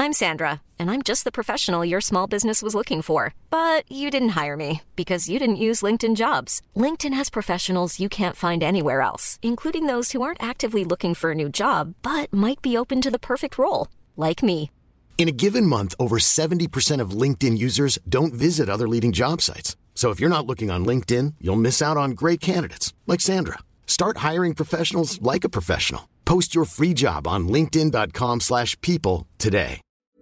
I'm Sandra, and I'm just the professional your small business was looking for. But you didn't hire me because you didn't use LinkedIn Jobs. LinkedIn has professionals you can't find anywhere else, including those who aren't actively looking for a new job, but might be open to the perfect role, like me. In a given month, over 70% of LinkedIn users don't visit other leading job sites. So if you're not looking on LinkedIn, you'll miss out on great candidates like Sandra. Start hiring professionals like a professional. Post your free job on linkedin.com/people today.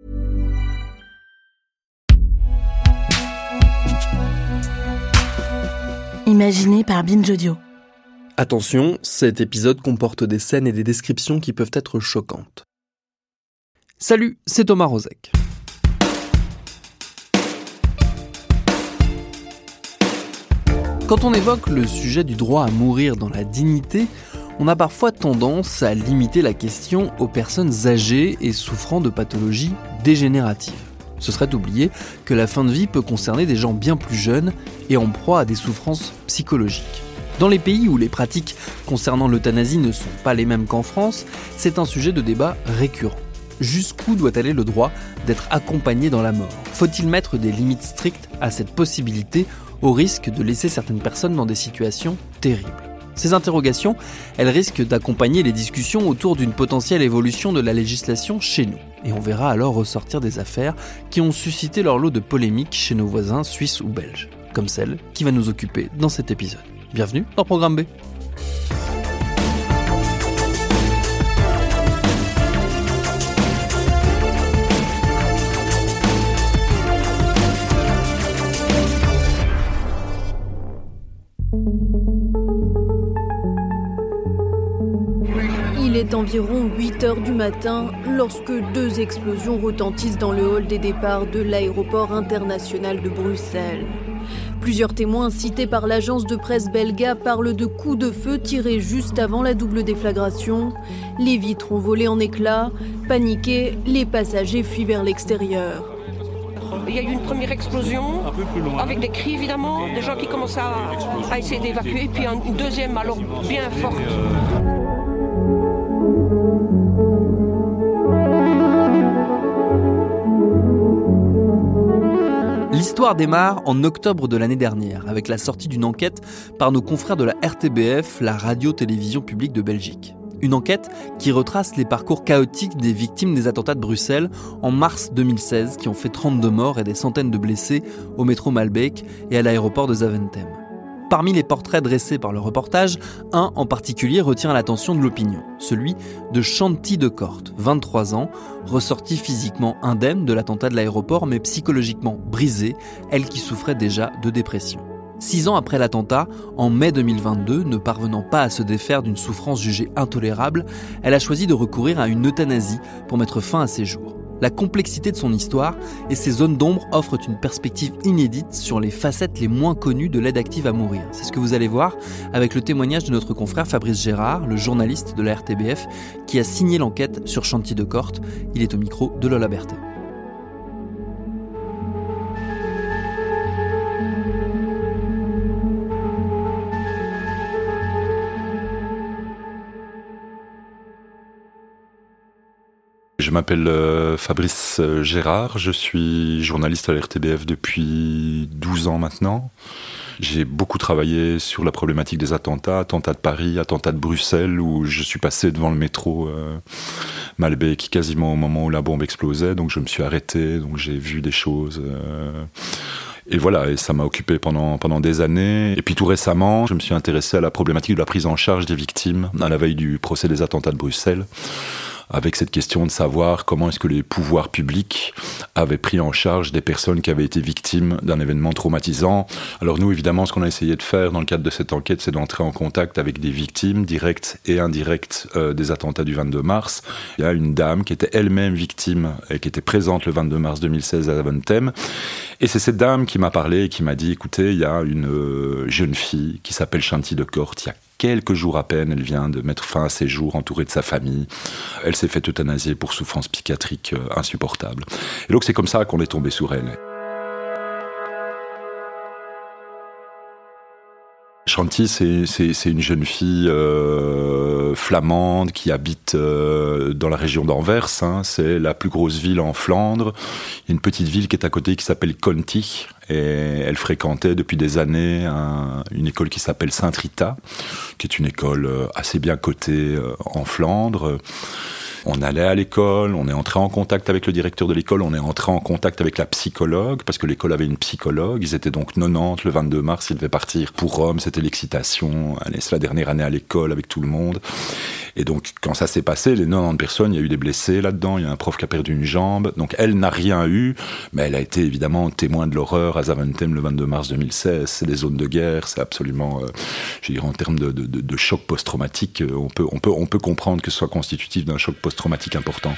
Imaginé par Binge Audio. Attention, cet épisode comporte des scènes et des descriptions qui peuvent être choquantes. Salut, c'est Thomas Rozek. Quand on évoque le sujet du droit à mourir dans la dignité, on a parfois tendance à limiter la question aux personnes âgées et souffrant de pathologies dégénératives. Ce serait oublier que la fin de vie peut concerner des gens bien plus jeunes et en proie à des souffrances psychologiques. Dans les pays où les pratiques concernant l'euthanasie ne sont pas les mêmes qu'en France, c'est un sujet de débat récurrent. Jusqu'où doit aller le droit d'être accompagné dans la mort ? Faut-il mettre des limites strictes à cette possibilité au risque de laisser certaines personnes dans des situations terribles ? Ces interrogations, elles risquent d'accompagner les discussions autour d'une potentielle évolution de la législation chez nous. Et on verra alors ressortir des affaires qui ont suscité leur lot de polémiques chez nos voisins suisses ou belges, comme celle qui va nous occuper dans cet épisode. Bienvenue dans Programme B. Il est environ 8h du matin lorsque deux explosions retentissent dans le hall des départs de l'aéroport international de Bruxelles. Plusieurs témoins cités par l'agence de presse belga parlent de coups de feu tirés juste avant la double déflagration. Les vitres ont volé en éclats. Paniqués, les passagers fuient vers l'extérieur. Il y a eu une première explosion, avec des cris évidemment, des gens qui commencent à essayer d'évacuer, puis une deuxième alors bien forte. L'histoire démarre en octobre de l'année dernière, avec la sortie d'une enquête par nos confrères de la RTBF, la radio-télévision publique de Belgique. Une enquête qui retrace les parcours chaotiques des victimes des attentats de Bruxelles en mars 2016, qui ont fait 32 morts et des centaines de blessés au métro Malbeek et à l'aéroport de Zaventem. Parmi les portraits dressés par le reportage, un en particulier retient l'attention de l'opinion, celui de Chanty de Cort, 23 ans, ressortie physiquement indemne de l'attentat de l'aéroport mais psychologiquement brisée, elle qui souffrait déjà de dépression. 6 ans après l'attentat, en mai 2022, ne parvenant pas à se défaire d'une souffrance jugée intolérable, elle a choisi de recourir à une euthanasie pour mettre fin à ses jours. La complexité de son histoire et ses zones d'ombre offrent une perspective inédite sur les facettes les moins connues de l'aide active à mourir. C'est ce que vous allez voir avec le témoignage de notre confrère Fabrice Gérard, le journaliste de la RTBF, qui a signé l'enquête sur Chanty de Cort. Il est au micro de Lola Berthet. Je m'appelle Fabrice Gérard, je suis journaliste à la RTBF depuis 12 ans maintenant. J'ai beaucoup travaillé sur la problématique des attentats de Paris, attentats de Bruxelles, où je suis passé devant le métro Malbeek quasiment au moment où la bombe explosait, donc je me suis arrêté, donc j'ai vu des choses... Et voilà, et ça m'a occupé pendant des années. Et puis tout récemment, je me suis intéressé à la problématique de la prise en charge des victimes à la veille du procès des attentats de Bruxelles, avec cette question de savoir comment est-ce que les pouvoirs publics avaient pris en charge des personnes qui avaient été victimes d'un événement traumatisant. Alors nous, évidemment, ce qu'on a essayé de faire dans le cadre de cette enquête, c'est d'entrer en contact avec des victimes directes et indirectes des attentats du 22 mars. Il y a une dame qui était elle-même victime et qui était présente le 22 mars 2016 à Zaventem. Et c'est cette dame qui m'a parlé et qui m'a dit, écoutez, il y a une jeune fille qui s'appelle Chanty de Cort, il y a quelques jours à peine, elle vient de mettre fin à ses jours entourée de sa famille. Elle s'est fait euthanasier pour souffrance psychiatrique insupportable. Et donc c'est comme ça qu'on est tombé sur elle. Chanty, c'est une jeune fille flamande qui habite dans la région d'Anvers. C'est la plus grosse ville en Flandre. Il y a une petite ville qui est à côté qui s'appelle Conti. Et elle fréquentait depuis des années une école qui s'appelle Saint-Rita, qui est une école assez bien cotée en Flandre. On allait à l'école, on est entré en contact avec le directeur de l'école, on est entré en contact avec la psychologue, parce que l'école avait une psychologue. Ils étaient donc 90 le 22 mars, ils devaient partir pour Rome, c'était l'excitation. Allez, c'est la dernière année à l'école avec tout le monde. Et donc, quand ça s'est passé, les 90 personnes, il y a eu des blessés là-dedans, il y a un prof qui a perdu une jambe. Donc, elle n'a rien eu, mais elle a été évidemment témoin de l'horreur à Zaventem le 22 mars 2016. C'est des zones de guerre, c'est absolument, je dirais, en termes de choc post-traumatique, on peut comprendre que ce soit constitutif d'un choc post-traumatique important.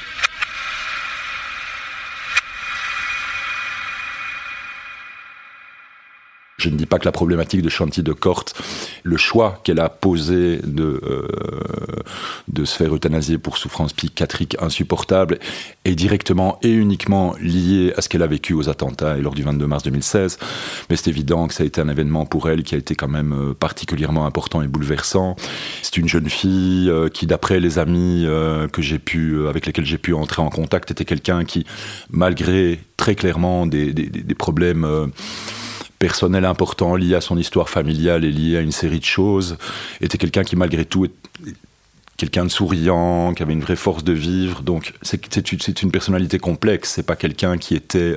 Je ne dis pas que la problématique de Chanty de Cort, le choix qu'elle a posé de se faire euthanasier pour souffrance psychiatrique insupportable est directement et uniquement lié à ce qu'elle a vécu aux attentats et lors du 22 mars 2016. Mais c'est évident que ça a été un événement pour elle qui a été quand même particulièrement important et bouleversant. C'est une jeune fille qui, d'après les amis avec lesquels j'ai pu entrer en contact, était quelqu'un qui, malgré très clairement des problèmes personnel important lié à son histoire familiale et lié à une série de choses, était quelqu'un qui malgré tout est quelqu'un de souriant, qui avait une vraie force de vivre. Donc c'est une personnalité complexe, c'est pas quelqu'un qui était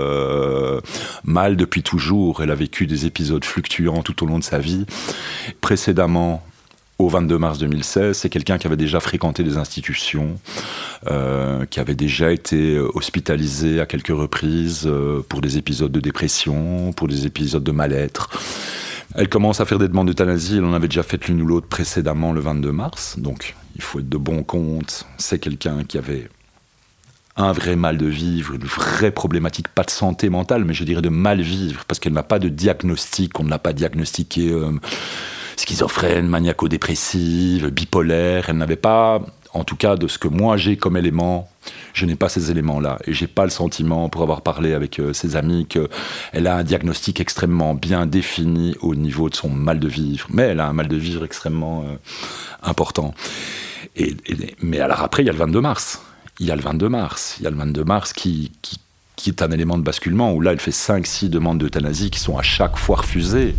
mal depuis toujours. Elle a vécu des épisodes fluctuants tout au long de sa vie. Précédemment, au 22 mars 2016, c'est quelqu'un qui avait déjà fréquenté des institutions, qui avait déjà été hospitalisé à quelques reprises pour des épisodes de dépression, pour des épisodes de mal-être. Elle commence à faire des demandes d'euthanasie, elle en avait déjà fait l'une ou l'autre précédemment le 22 mars, donc il faut être de bon compte. C'est quelqu'un qui avait un vrai mal de vivre, une vraie problématique, pas de santé mentale, mais je dirais de mal vivre, parce qu'elle n'a pas de diagnostic, on ne l'a pas diagnostiqué schizophrène, maniaco-dépressive, bipolaire. Elle n'avait pas, en tout cas de ce que moi j'ai comme élément, je n'ai pas ces éléments-là. Et j'ai pas le sentiment, pour avoir parlé avec ses amis, qu'elle a un diagnostic extrêmement bien défini au niveau de son mal de vivre. Mais elle a un mal de vivre extrêmement important. Mais alors après, il y a le 22 mars. Il y a le 22 mars qui est un élément de basculement, où là, elle fait 5-6 demandes d'euthanasie qui sont à chaque fois refusées.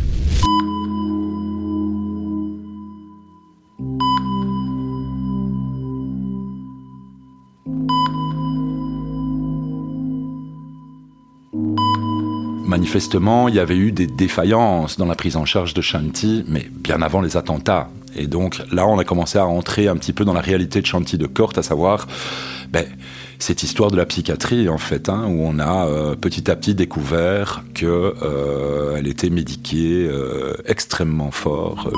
Manifestement, il y avait eu des défaillances dans la prise en charge de Chanty, mais bien avant les attentats. Et donc là, on a commencé à entrer un petit peu dans la réalité de Chanty de Cort, à savoir cette histoire de la psychiatrie, en fait, où on a petit à petit découvert qu'elle était médiquée extrêmement fort.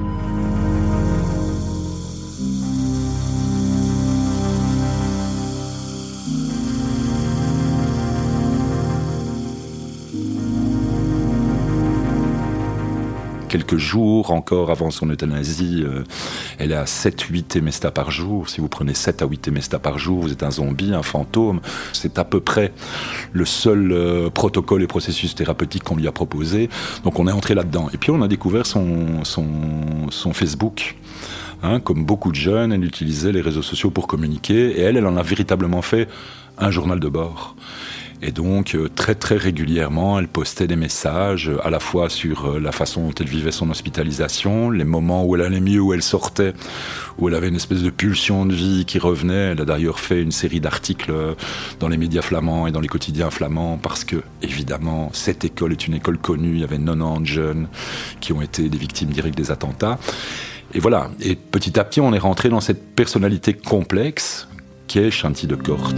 Quelques jours encore avant son euthanasie, elle est à 7-8 Temesta par jour. Si vous prenez 7 à 8 Temesta par jour, vous êtes un zombie, un fantôme. C'est à peu près le seul protocole et processus thérapeutique qu'on lui a proposé. Donc on est entré là-dedans. Et puis on a découvert son Facebook. Comme beaucoup de jeunes, elle utilisait les réseaux sociaux pour communiquer. Et elle en a véritablement fait un journal de bord. Et donc, très très régulièrement, elle postait des messages, à la fois sur la façon dont elle vivait son hospitalisation, les moments où elle allait mieux, où elle sortait, où elle avait une espèce de pulsion de vie qui revenait. Elle a d'ailleurs fait une série d'articles dans les médias flamands et dans les quotidiens flamands, parce que, évidemment, cette école est une école connue. Il y avait 90 jeunes qui ont été des victimes directes des attentats. Et voilà. Et petit à petit, on est rentré dans cette personnalité complexe qu'est Chanty de Cort.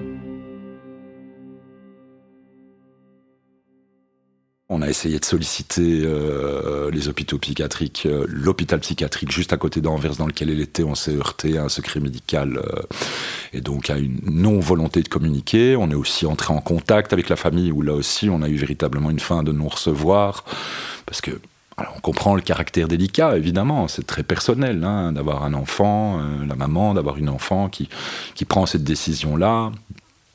On a essayé de solliciter les hôpitaux psychiatriques, l'hôpital psychiatrique juste à côté d'Anvers dans lequel elle était. On s'est heurté à un secret médical et donc à une non-volonté de communiquer. On est aussi entré en contact avec la famille, où là aussi on a eu véritablement une fin de non-recevoir, parce que alors, on comprend le caractère délicat, évidemment, c'est très personnel d'avoir un enfant, la maman, d'avoir une enfant qui prend cette décision-là.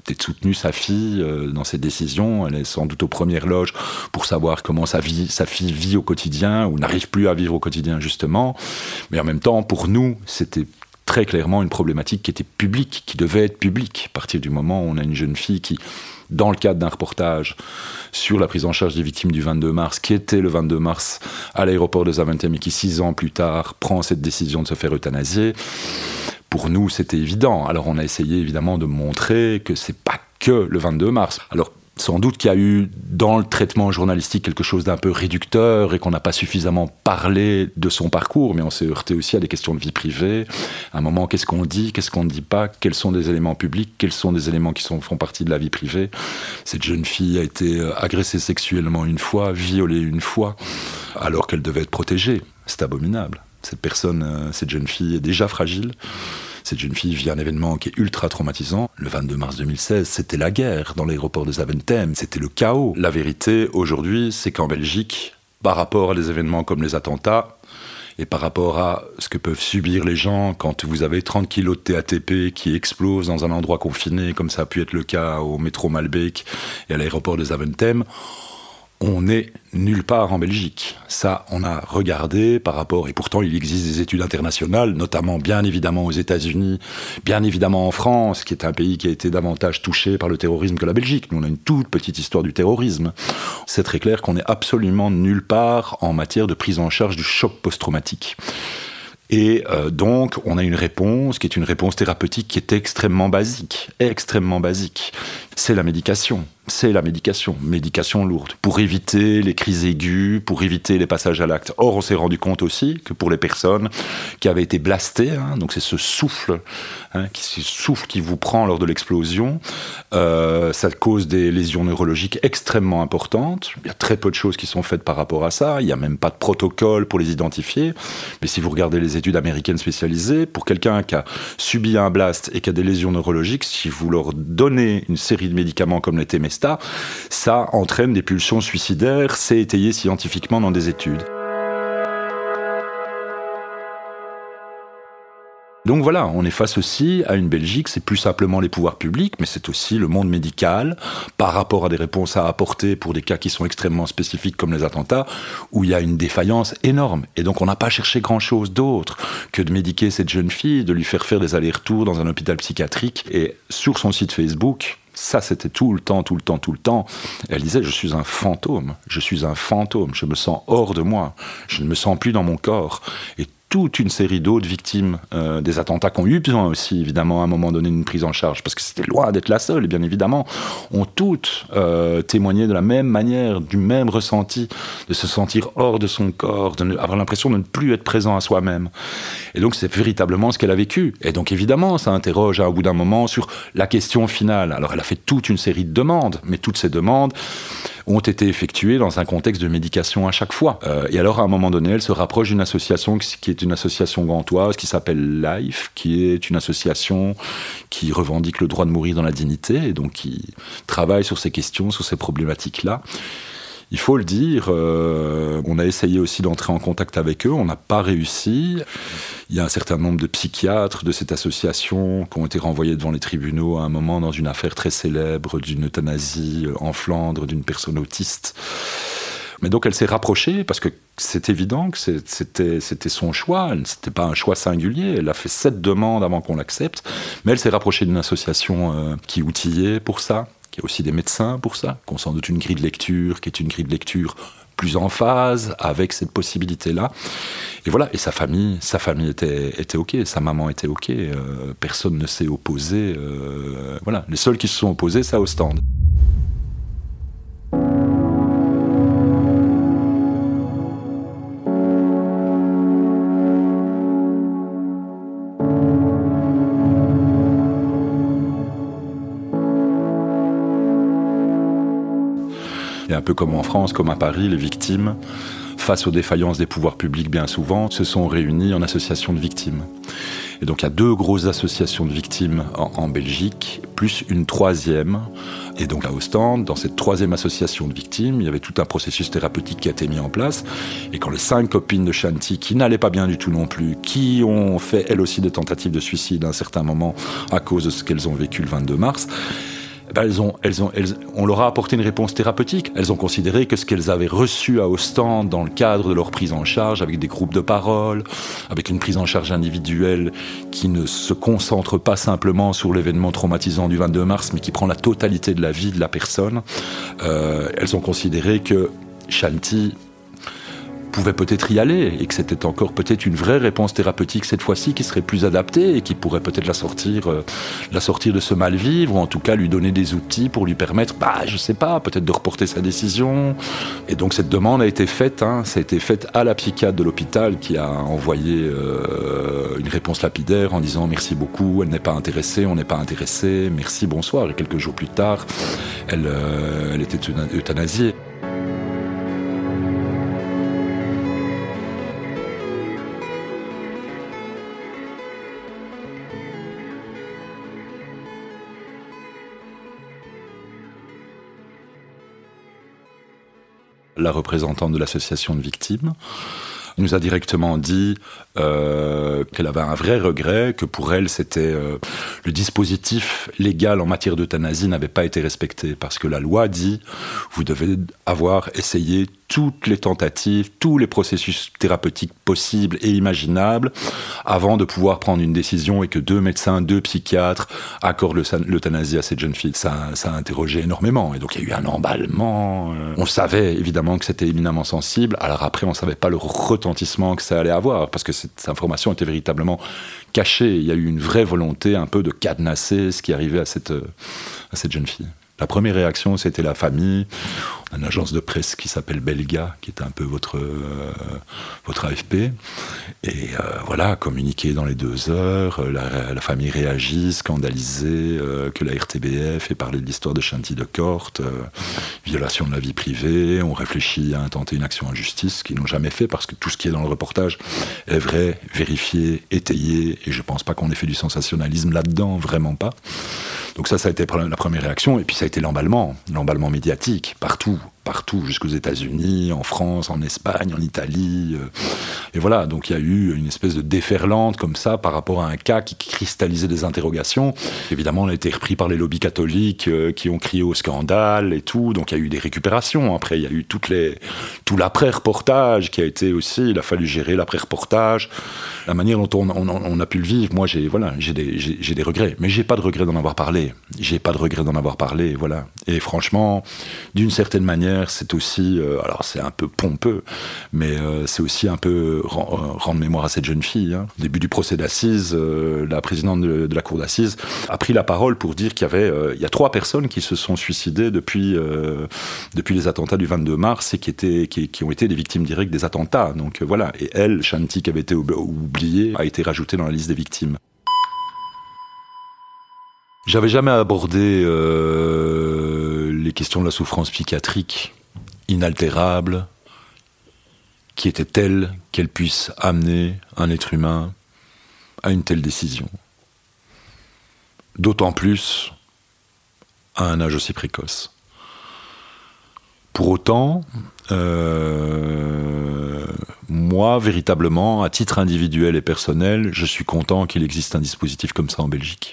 peut-être soutenu sa fille dans ses décisions. Elle est sans doute aux premières loges pour savoir comment sa fille vit au quotidien ou n'arrive plus à vivre au quotidien, justement. Mais en même temps, pour nous, c'était très clairement une problématique qui était publique, qui devait être publique. À partir du moment où on a une jeune fille qui, dans le cadre d'un reportage sur la prise en charge des victimes du 22 mars, qui était le 22 mars à l'aéroport de Zaventem et qui, 6 ans plus tard, prend cette décision de se faire euthanasier, pour nous, c'était évident. Alors, on a essayé, évidemment, de montrer que c'est pas que le 22 mars. Alors, sans doute qu'il y a eu, dans le traitement journalistique, quelque chose d'un peu réducteur et qu'on n'a pas suffisamment parlé de son parcours, mais on s'est heurté aussi à des questions de vie privée. À un moment, qu'est-ce qu'on dit, qu'est-ce qu'on ne dit pas, quels sont des éléments publics, quels sont des éléments qui font partie de la vie privée. Cette jeune fille a été agressée sexuellement une fois, violée une fois, alors qu'elle devait être protégée. C'est abominable. Cette jeune fille est déjà fragile. Cette jeune fille vit un événement qui est ultra traumatisant. Le 22 mars 2016, c'était la guerre dans l'aéroport de Zaventem. C'était le chaos. La vérité, aujourd'hui, c'est qu'en Belgique, par rapport à des événements comme les attentats, et par rapport à ce que peuvent subir les gens quand vous avez 30 kilos de TATP qui explosent dans un endroit confiné, comme ça a pu être le cas au métro Malbec et à l'aéroport de Zaventem, on n'est nulle part en Belgique. Ça, on a regardé par rapport, et pourtant il existe des études internationales, notamment bien évidemment aux États-Unis, bien évidemment en France, qui est un pays qui a été davantage touché par le terrorisme que la Belgique. Nous, on a une toute petite histoire du terrorisme. C'est très clair qu'on n'est absolument nulle part en matière de prise en charge du choc post-traumatique. Et donc, on a une réponse qui est une réponse thérapeutique qui est extrêmement basique. C'est la médication. Médication lourde, pour éviter les crises aiguës, pour éviter les passages à l'acte. Or, on s'est rendu compte aussi que pour les personnes qui avaient été blastées, donc c'est ce souffle qui vous prend lors de l'explosion, ça cause des lésions neurologiques extrêmement importantes. Il y a très peu de choses qui sont faites par rapport à ça. Il n'y a même pas de protocole pour les identifier. Mais si vous regardez les études américaines spécialisées, pour quelqu'un qui a subi un blast et qui a des lésions neurologiques, si vous leur donnez une série de médicaments comme les Temesta, ça entraîne des pulsions suicidaires, c'est étayé scientifiquement dans des études. Donc voilà, on est face aussi à une Belgique, c'est plus simplement les pouvoirs publics, mais c'est aussi le monde médical, par rapport à des réponses à apporter pour des cas qui sont extrêmement spécifiques comme les attentats, où il y a une défaillance énorme. Et donc on n'a pas cherché grand-chose d'autre que de médiquer cette jeune fille, de lui faire faire des allers-retours dans un hôpital psychiatrique. Et sur son site Facebook, ça, c'était tout le temps. Elle disait, je suis un fantôme, je me sens hors de moi, je ne me sens plus dans mon corps. Et toute une série d'autres victimes des attentats qui ont eu besoin aussi, évidemment, à un moment donné, d'une prise en charge, parce que c'était loin d'être la seule, et bien évidemment, ont toutes témoigné de la même manière, du même ressenti, de se sentir hors de son corps, avoir l'impression de ne plus être présent à soi-même. Et donc, c'est véritablement ce qu'elle a vécu. Et donc, évidemment, ça interroge au bout d'un moment sur la question finale. Alors, elle a fait toute une série de demandes, mais toutes ces demandes ont été effectuées dans un contexte de médication à chaque fois. Et alors, à un moment donné, elle se rapproche d'une association qui est une association gantoise qui s'appelle LIFE, qui est une association qui revendique le droit de mourir dans la dignité, et donc qui travaille sur ces questions, sur ces problématiques-là. Il faut le dire, on a essayé aussi d'entrer en contact avec eux, on n'a pas réussi. Il y a un certain nombre de psychiatres de cette association qui ont été renvoyés devant les tribunaux à un moment dans une affaire très célèbre d'une euthanasie en Flandre d'une personne autiste. Mais donc elle s'est rapprochée parce que c'est évident que c'était son choix, c'était pas un choix singulier, elle a fait 7 demandes avant qu'on l'accepte, mais elle s'est rapprochée d'une association qui outillait pour ça. Il y a aussi des médecins pour ça, qui ont sans doute une grille de lecture, qui est une grille de lecture plus en phase avec cette possibilité-là. Et voilà, et sa famille était OK, sa maman était OK, personne ne s'est opposé. Voilà, les seuls qui se sont opposés, c'est à Ostende. Et un peu comme en France, comme à Paris, les victimes, face aux défaillances des pouvoirs publics bien souvent, se sont réunies en associations de victimes. Et donc il y a 2 grosses associations de victimes en Belgique, plus une 3e. Et donc à Ostende, dans cette 3e association de victimes, il y avait tout un processus thérapeutique qui a été mis en place. Et quand les 5 copines de Shanti, qui n'allaient pas bien du tout non plus, qui ont fait elles aussi des tentatives de suicide à un certain moment à cause de ce qu'elles ont vécu le 22 mars, on leur a apporté une réponse thérapeutique. Elles ont considéré que ce qu'elles avaient reçu à Ostende dans le cadre de leur prise en charge, avec des groupes de parole, avec une prise en charge individuelle qui ne se concentre pas simplement sur l'événement traumatisant du 22 mars, mais qui prend la totalité de la vie de la personne, elles ont considéré que Shanti pouvait peut-être y aller et que c'était encore peut-être une vraie réponse thérapeutique cette fois-ci qui serait plus adaptée et qui pourrait peut-être la sortir de ce mal-vivre, ou en tout cas lui donner des outils pour lui permettre, je sais pas, peut-être de reporter sa décision. Et donc cette demande a été faite, ça a été fait à la psychiatre de l'hôpital qui a envoyé une réponse lapidaire en disant merci beaucoup, elle n'est pas intéressée, on n'est pas intéressé, merci, bonsoir. Et quelques jours plus tard, elle était euthanasiée. La représentante de l'association de victimes nous a directement dit qu'elle avait un vrai regret, que pour elle, c'était le dispositif légal en matière d'euthanasie n'avait pas été respecté, parce que la loi dit vous devez avoir essayé toutes les tentatives, tous les processus thérapeutiques possibles et imaginables avant de pouvoir prendre une décision, et que 2 médecins, 2 psychiatres accordent l'euthanasie à cette jeune fille. Ça a interrogé énormément, et donc il y a eu un emballement. On savait évidemment que c'était éminemment sensible, alors après on savait pas le retentissement que ça allait avoir, parce que cette information était véritablement cachée. Il y a eu une vraie volonté un peu de cadenasser ce qui arrivait à cette jeune fille. La première réaction, c'était la famille. On a une agence de presse qui s'appelle Belga, qui est un peu votre AFP. Et voilà, communiqué dans les 2 heures, la famille réagit, scandalisée, que la RTBF ait parlé de l'histoire de Shanti de Corte, violation de la vie privée. On réfléchit à intenter une action en justice, ce qu'ils n'ont jamais fait, parce que tout ce qui est dans le reportage est vrai, vérifié, étayé, et je pense pas qu'on ait fait du sensationnalisme là-dedans, vraiment pas. Donc ça a été la première réaction, et puis ça a été l'emballement médiatique, partout, jusqu'aux États-Unis, en France, en Espagne, en Italie. Et voilà, donc il y a eu une espèce de déferlante comme ça par rapport à un cas qui cristallisait des interrogations. Évidemment, on a été repris par les lobbies catholiques qui ont crié au scandale et tout, donc il y a eu des récupérations. Après, il y a eu tout l'après-reportage qui a été aussi, il a fallu gérer l'après-reportage, la manière dont on a pu le vivre. Moi, j'ai des regrets, mais j'ai pas de regret d'en avoir parlé. Voilà. Et franchement, d'une certaine manière, c'est aussi, alors c'est un peu pompeux, mais c'est aussi un peu rendre mémoire à cette jeune fille. Au début du procès d'assises, la présidente de la cour d'assises a pris la parole pour dire qu'il y a 3 personnes qui se sont suicidées depuis les attentats du 22 mars et qui ont été des victimes directes des attentats. Donc voilà, et elle, Shanti, qui avait été oubliée, a été rajoutée dans la liste des victimes. J'avais jamais abordé les questions de la souffrance psychiatrique inaltérable, qui était telle qu'elle puisse amener un être humain à une telle décision. D'autant plus à un âge aussi précoce. Pour autant, moi, véritablement, à titre individuel et personnel, je suis content qu'il existe un dispositif comme ça en Belgique.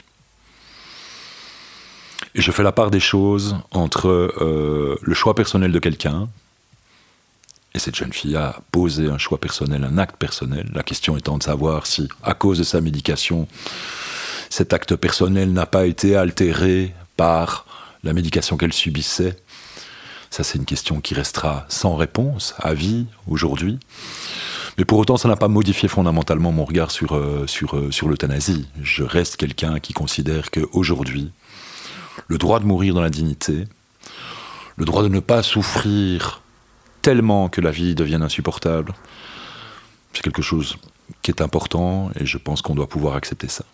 Et je fais la part des choses entre le choix personnel de quelqu'un, et cette jeune fille a posé un choix personnel, un acte personnel, la question étant de savoir si, à cause de sa médication, cet acte personnel n'a pas été altéré par la médication qu'elle subissait. Ça, c'est une question qui restera sans réponse, à vie, aujourd'hui. Mais pour autant, ça n'a pas modifié fondamentalement mon regard sur l'euthanasie. Je reste quelqu'un qui considère qu'aujourd'hui, le droit de mourir dans la dignité, le droit de ne pas souffrir tellement que la vie devienne insupportable, c'est quelque chose qui est important et je pense qu'on doit pouvoir accepter ça.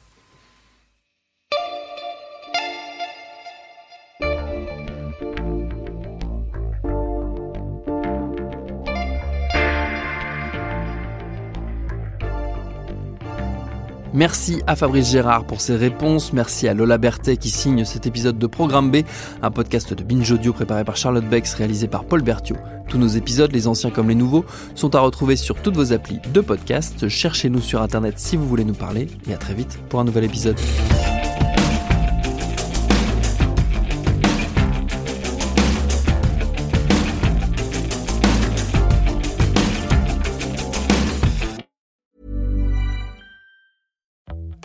Merci à Fabrice Gérard pour ses réponses, merci à Lola Berthet qui signe cet épisode de Programme B, un podcast de Binge Audio préparé par Charlotte Bex, réalisé par Paul Berthiaud. Tous nos épisodes, les anciens comme les nouveaux, sont à retrouver sur toutes vos applis de podcast. Cherchez-nous sur internet si vous voulez nous parler, et à très vite pour un nouvel épisode.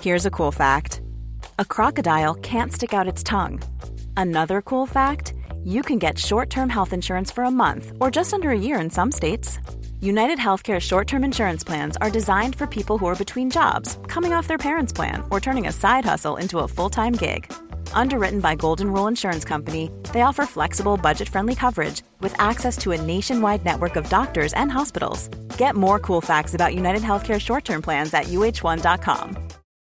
Here's a cool fact. A crocodile can't stick out its tongue. Another cool fact, you can get short-term health insurance for a month or just under a year in some states. United Healthcare short-term insurance plans are designed for people who are between jobs, coming off their parents' plan, or turning a side hustle into a full-time gig. Underwritten by Golden Rule Insurance Company, they offer flexible, budget-friendly coverage with access to a nationwide network of doctors and hospitals. Get more cool facts about United Healthcare short-term plans at uh1.com.